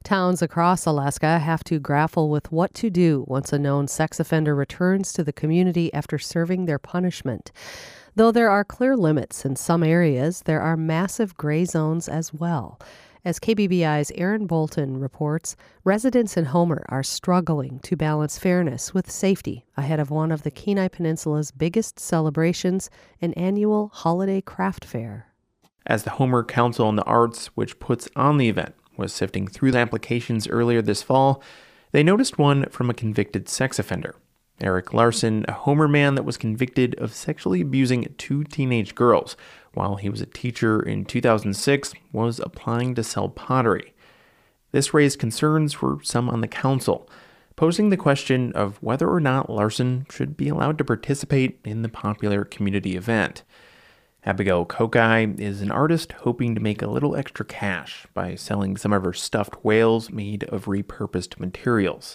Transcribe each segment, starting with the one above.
Towns across Alaska have to grapple with what to do once a known sex offender returns to the community after serving their punishment. Though there are clear limits in some areas, there are massive gray zones as well. As KBBI's Aaron Bolton reports, residents in Homer are struggling to balance fairness with safety ahead of one of the Kenai Peninsula's biggest celebrations, an annual holiday craft fair. As the Homer Council on the Arts, which puts on the event, was sifting through the applications earlier this fall, they noticed one from a convicted sex offender. Eric Larson, a Homer man that was convicted of sexually abusing 2 teenage girls while he was a teacher in 2006, was applying to sell pottery. This raised concerns for some on the council, posing the question of whether or not Larson should be allowed to participate in the popular community event. Abigail Kokai is an artist hoping to make a little extra cash by selling some of her stuffed whales made of repurposed materials.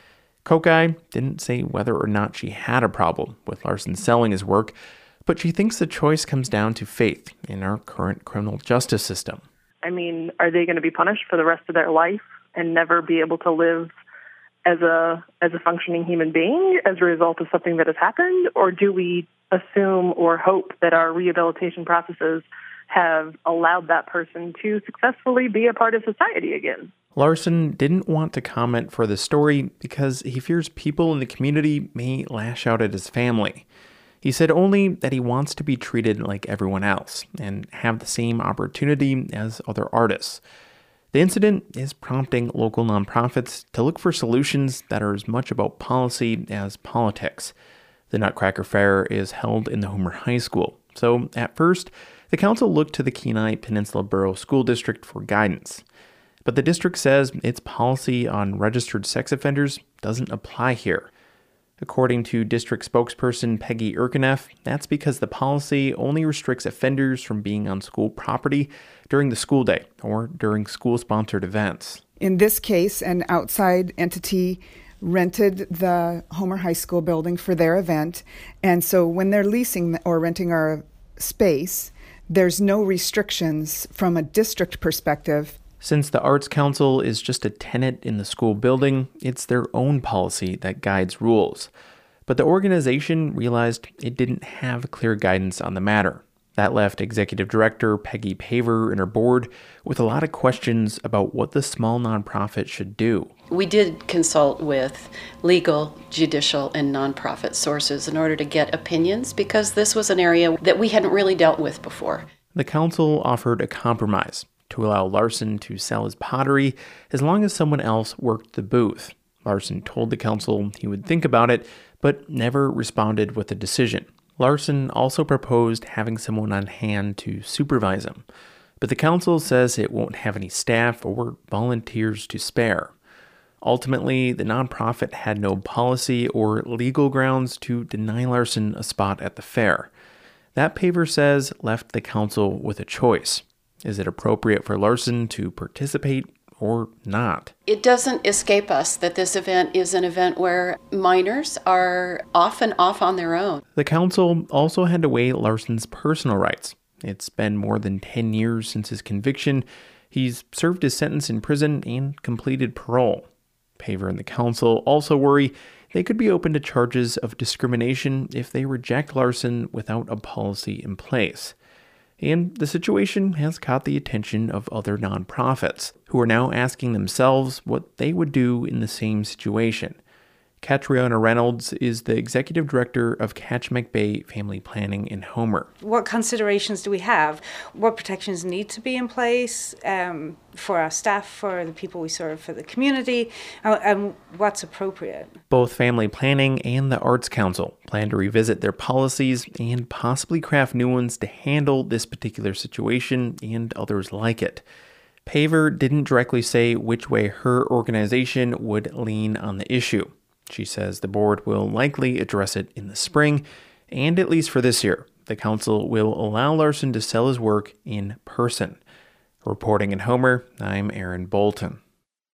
Kokai didn't say whether or not she had a problem with Larson selling his work, but she thinks the choice comes down to faith in our current criminal justice system. I mean, are they going to be punished for the rest of their life and never be able to live as a functioning human being as a result of something that has happened? Or do we assume or hope that our rehabilitation processes have allowed that person to successfully be a part of society again? Larson didn't want to comment for the story because he fears people in the community may lash out at his family. He said only that he wants to be treated like everyone else and have the same opportunity as other artists. The incident is prompting local nonprofits to look for solutions that are as much about policy as politics. The Nutcracker Fair is held in the Homer High School, so at first, the council looked to the Kenai Peninsula Borough School District for guidance. But the district says its policy on registered sex offenders doesn't apply here. According to district spokesperson Peggy Erkeneff, that's because the policy only restricts offenders from being on school property during the school day or during school-sponsored events. In this case, an outside entity rented the Homer High School building for their event, and so when they're leasing or renting our space, there's no restrictions from a district perspective. Since the Arts Council is just a tenant in the school building, it's their own policy that guides rules. But the organization realized it didn't have clear guidance on the matter. That left Executive Director Peggy Paver and her board with a lot of questions about what the small nonprofit should do. We did consult with legal, judicial, and nonprofit sources in order to get opinions because this was an area that we hadn't really dealt with before. The council offered a compromise to allow Larson to sell his pottery as long as someone else worked the booth. Larson told the council he would think about it, but never responded with a decision. Larson also proposed having someone on hand to supervise him, but the council says it won't have any staff or volunteers to spare. Ultimately, the nonprofit had no policy or legal grounds to deny Larson a spot at the fair. That, Paver says, left the council with a choice. Is it appropriate for Larson to participate or not? It doesn't escape us that this event is an event where minors are often off on their own. The council also had to weigh Larson's personal rights. It's been more than 10 years since his conviction. He's served his sentence in prison and completed parole. Paver and the council also worry they could be open to charges of discrimination if they reject Larson without a policy in place. And the situation has caught the attention of other nonprofits, who are now asking themselves what they would do in the same situation. Catriona Reynolds is the executive director of Kachemak Bay Family Planning in Homer. What considerations do we have? What protections need to be in place for our staff, for the people we serve, for the community, and what's appropriate? Both Family Planning and the Arts Council plan to revisit their policies and possibly craft new ones to handle this particular situation and others like it. Paver didn't directly say which way her organization would lean on the issue. She says the board will likely address it in the spring, and at least for this year, the council will allow Larson to sell his work in person. Reporting in Homer, I'm Aaron Bolton.